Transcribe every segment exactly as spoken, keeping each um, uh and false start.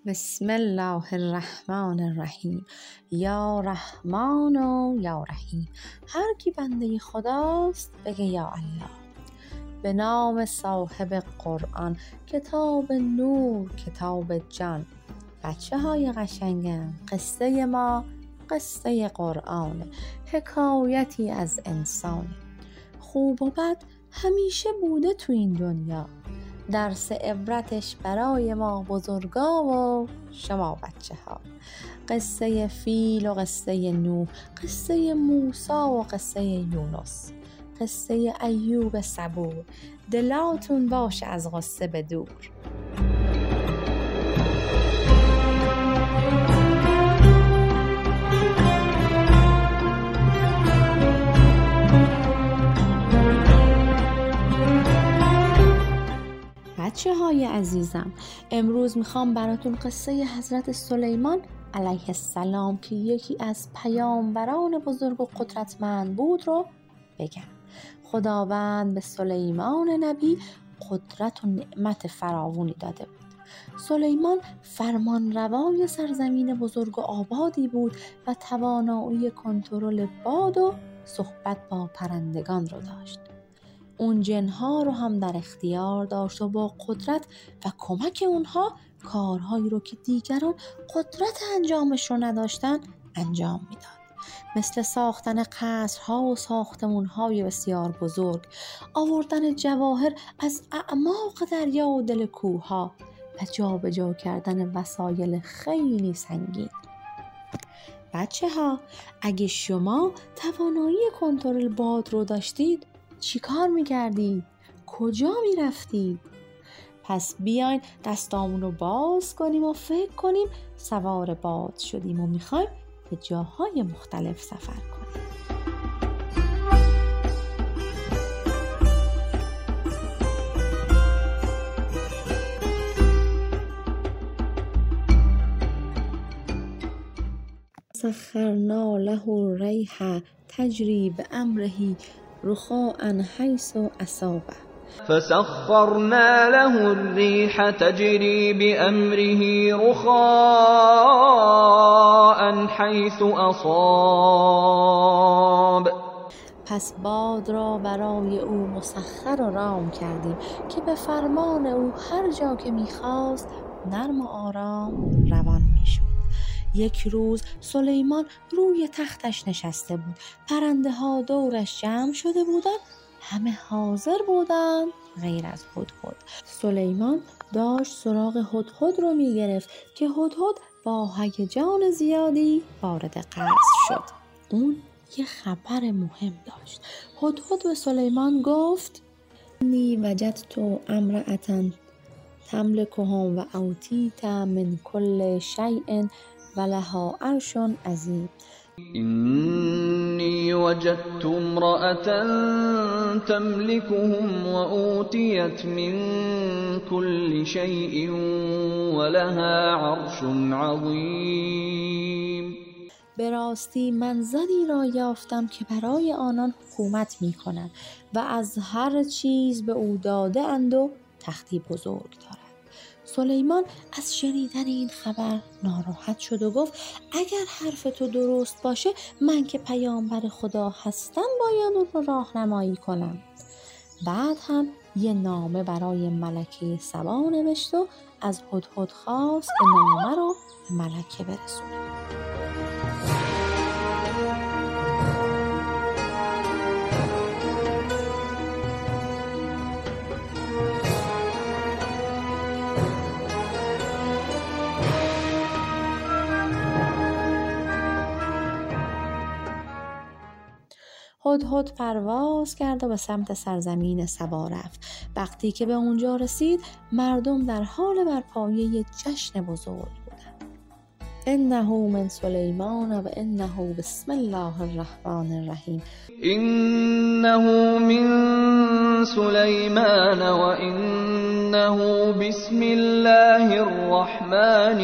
بسم الله الرحمن الرحیم. یا رحمان و یا رحیم. هر کی بنده خداست بگه یا الله. به نام صاحب قرآن، کتاب نور، کتاب جان. بچه های قشنگم، قصه ما قصه قرآن، حکایتی از انسان. خوب و بد همیشه بوده تو این دنیا، درس عبرتش برای ما بزرگا و شما بچه ها. قصه فیل و قصه نوح، قصه موسی و قصه یونس، قصه ایوب صبور. دلاتون باشه از غصه به دور. بچه های عزیزم، امروز میخوام براتون قصه حضرت سلیمان علیه السلام که یکی از پیامبران بزرگ و قدرتمند بود رو بگم. خداوند به سلیمان نبی قدرت و نعمت فراوانی داده بود. سلیمان فرمانروای سرزمین بزرگ و آبادی بود و توانایی کنترل باد و صحبت با پرندگان رو داشت. اون جنها رو هم در اختیار داشت و با قدرت و کمک اونها کارهایی رو که دیگران قدرت انجامش رو نداشتن انجام میداد، مثل ساختن قصرها و ساختمونهای بسیار بزرگ، آوردن جواهر از اعماق دریا و دل کوهها و جابجا کردن وسایل خیلی سنگین. بچه ها، اگه شما توانایی کنترل باد رو داشتید چی کار میکردید؟ کجا میرفتید؟ پس بیاین دستامون رو باز کنیم و فکر کنیم سوار باد شدیم و میخوایم به جاهای مختلف سفر کنیم. سخرنا له الریح تجری بأمره رخاء حیث اصابه. فسخرنا له الريح تجري بأمره رخاء حيث أصاب. پس باد را برای او مسخر و رام کردیم که به فرمان او هر جا که می‌خواست نرم و آرام روان می‌شد. یک روز سلیمان روی تختش نشسته بود. پرنده ها دورش جمع شده بودند، همه حاضر بودند غیر از هدهد. سلیمان داشت سراغ هدهد رو می گرفت که هدهد با هیجان زیادی وارد قصر شد. اون یه خبر مهم داشت. هدهد به سلیمان گفت: نی وجدت امرأة تملکهم و اوتیت من کل شیء ولها عرش عظیم. إني وجدت امرأة تملكهم وأوتيت من كل شيء ولها عرش عظيم. به راستی من زنی را یافتم که برای آنان حکومت می کند و از هر چیز به او داده اند و تختی بزرگ دارد. سلیمان از شنیدن این خبر ناراحت شد و گفت: اگر حرف تو درست باشه من که پیامبر خدا هستم باید اون رو راهنمایی کنم. بعد هم یه نامه برای ملکه سبا نوشت و از هدهد خواست که نامه رو به ملکه برسونه. هدهد پرواز کرد و به سمت سرزمین سبا رفت. وقتی که به اونجا رسید مردم در حال برپایی جشن بزرگ بودند. انه من سلیمان و انه بسم الله الرحمن الرحیم. انه من سلیمان و انه بسم الله الرحمن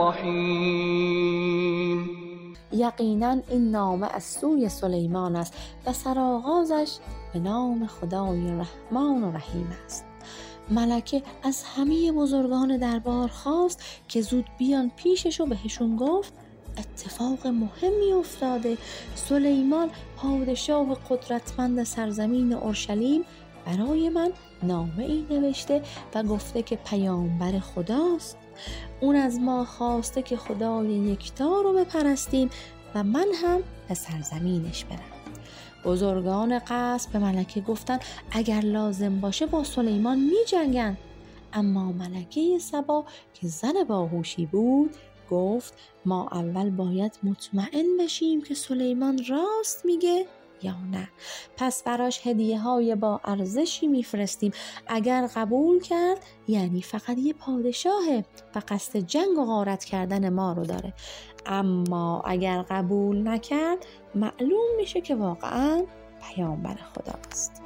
الرحیم. یقینا این نامه از سوی سلیمان است و سرآغازش به نام خدای رحمان و رحیم است. ملکه از همه بزرگان دربار خواست که زود بیان پیشش و بهشون گفت اتفاق مهمی افتاده. سلیمان پادشاه قدرتمند سرزمین اورشلیم برای من نامه ای نوشته و گفته که پیامبر خداست. اون از ما خواسته که خدای یکتا رو بپرستیم و من هم به سرزمینش برم. بزرگان قصر به ملکه گفتن اگر لازم باشه با سلیمان می جنگن. اما ملکه سبا که زن باهوشی بود گفت ما اول باید مطمئن بشیم که سلیمان راست میگه یا نه. پس براش هدیه های با ارزشی میفرستیم. اگر قبول کرد یعنی فقط یه پادشاهه و قصد جنگ و غارت کردن ما رو داره. اما اگر قبول نکرد معلوم میشه که واقعا پیامبر خداست.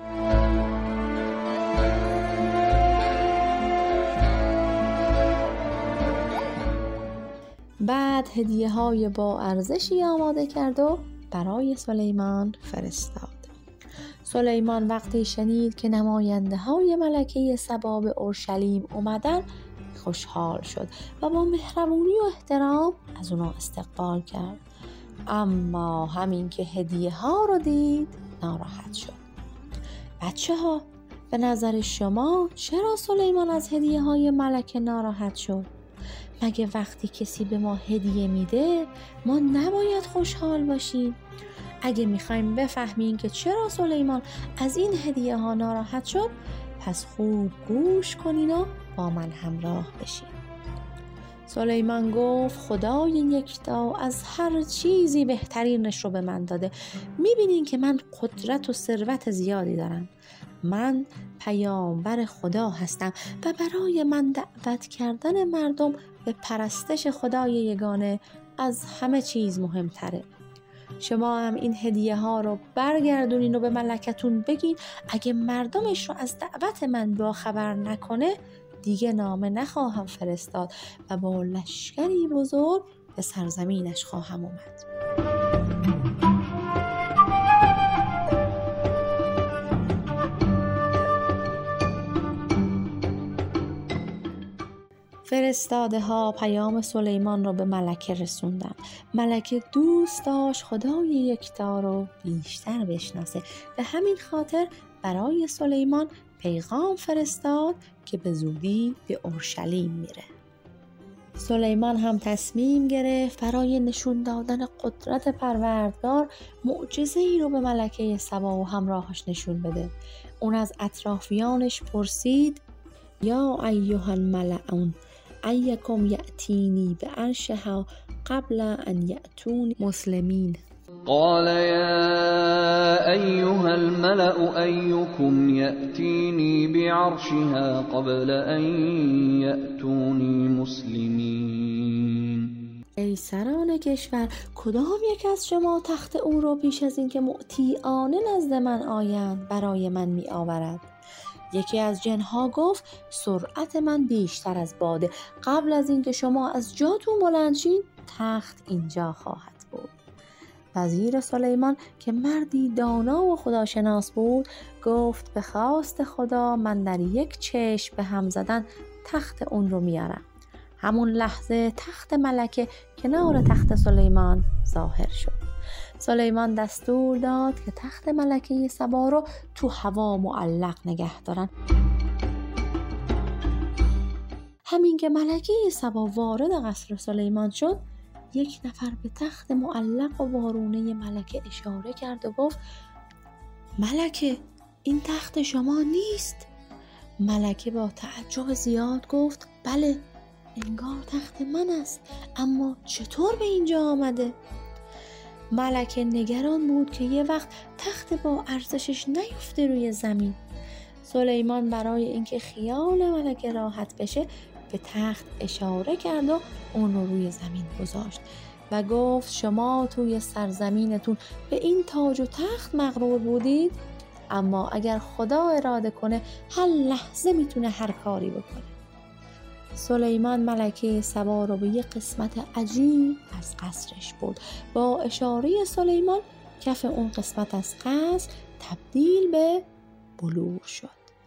بعد هدیه های با ارزشی آماده کرد و برای سلیمان فرستاد. سلیمان وقتی شنید که نماینده های ملکه سبا به اورشلیم اومدن خوشحال شد و با مهربونی و احترام از اونا استقبال کرد. اما همین که هدیه ها رو دید ناراحت شد. بچه ها به نظر شما چرا سلیمان از هدیه های ملکه ناراحت شد؟ مگه وقتی کسی به ما هدیه میده ما نباید خوشحال باشیم؟ اگه میخوایم بفهمیم که چرا سلیمان از این هدیه ها ناراحت شد پس خوب گوش کنین و با من همراه بشین. سلیمان گفت خدای یکتا از هر چیزی بهترینش رو به من داده. میبینین که من قدرت و ثروت زیادی دارم. من پیامبر خدا هستم و برای من دعوت کردن مردم به پرستش خدای یگانه از همه چیز مهمتره. شما هم این هدیه ها رو برگردونین و به ملکتون بگین اگه مردمش رو از دعوت من با خبر نکنه دیگه نامه نخواهم فرستاد و با لشکری بزرگ به سرزمینش خواهم اومد. فرستاده ها پیام سلیمان رو به ملکه رسوندن. ملکه دوست داشت خدای یکتا رو بیشتر بشناسه. به همین خاطر برای سلیمان پیغام فرستاد که به زودی به اورشلیم میره. سلیمان هم تصمیم گرفت برای نشون دادن قدرت پروردگار معجزه‌ای رو به ملکه سبا و همراهاش نشون بده. اون از اطرافیانش پرسید یا ایها الملعون ایکم یأتینی بعرشها قبل ان یأتونی مسلمین. قال يا أيها الملأ أيكم يأتيني بعرشها قبل أن يأتوني مسلمين. ای سران کشور کدام یک از شما تخت او را پیش از اینکه مطیعانه نزد من آیند برای من می آورد؟ یکی از جنها گفت سرعت من بیشتر از باده. قبل از اینکه شما از جاتون بلند شید تخت اینجا خواهد بود. وزیر سلیمان که مردی دانا و خداشناس بود گفت به خواست خدا من در یک چشم به هم زدن تخت اون رو میارم. همون لحظه تخت ملکه کنار تخت سلیمان ظاهر شد. سلیمان دستور داد که تخت ملکه سبا رو تو هوا معلق نگه دارن. همین که ملکه سبا وارد قصر سلیمان شد یک نفر به تخت معلق و وارونه ملکه اشاره کرد و گفت ملکه این تخت شما نیست؟ ملکه با تعجب زیاد گفت بله انگار تخت من است، اما چطور به اینجا آمده؟ ملکه نگران بود که یه وقت تخت با ارزشش نیفته روی زمین. سلیمان برای اینکه خیال ملکه راحت بشه به تخت اشاره کرد و اون رو روی زمین گذاشت و گفت شما توی سرزمینتون به این تاج و تخت مغرور بودید، اما اگر خدا اراده کنه هر لحظه میتونه هر کاری بکنه. سلیمان ملکه سبا رو به یک قسمت عجیب از قصرش برد. با اشاره سلیمان کف اون قسمت از قصر تبدیل به بلور شد.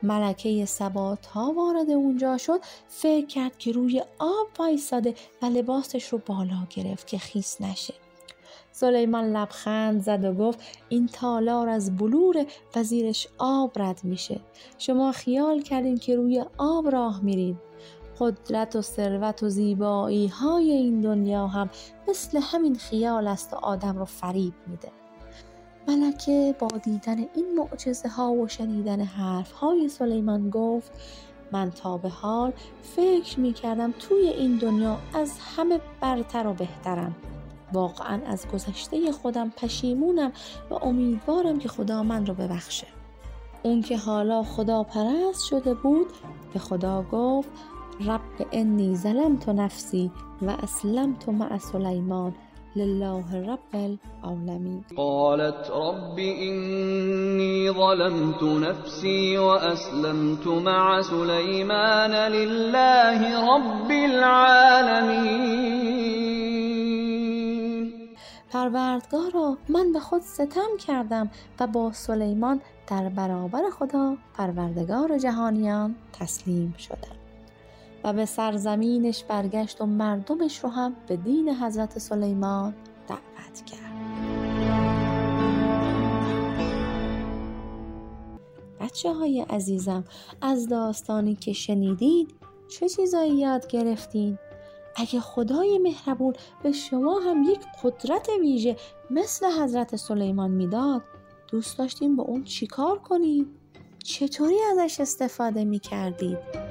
ملکه سبا تا وارد اونجا شد فکر کرد که روی آب وایساده و لباسش رو بالا گرفت که خیس نشه. سلیمان لبخند زد و گفت این تالار از بلور و زیرش آب رد میشه. شما خیال کردین که روی آب راه میرید. قدرت و ثروت و زیبایی های این دنیا هم مثل همین خیال است و آدم رو فریب میده. ملکه با دیدن این معجزه ها و شنیدن حرف های سلیمان گفت من تا به حال فکر می کردم توی این دنیا از همه برتر و بهترم. واقعا از گذشته خودم پشیمونم و امیدوارم که خدا من رو ببخشه. اون که حالا خدا پرست شده بود به خدا گفت رب انی ظلمت نفسی و اسلمت مع سلیمان لله رب العالمین. قالت رب إني ظلمت نفسي وأسلمت مع سليمان لله رب العالمين. پروردگارا من به خود ستم کردم و با سلیمان در برابر خدا پروردگار جهانیان تسلیم شدم. و به سرزمینش برگشت و مردمش رو هم به دین حضرت سلیمان دعوت کرد. بچه های عزیزم، از داستانی که شنیدید چه چیزایی یاد گرفتین؟ اگه خدای مهربون به شما هم یک قدرت ویژه مثل حضرت سلیمان میداد، دوست داشتین با اون چیکار کنید؟ چطوری ازش استفاده میکردید؟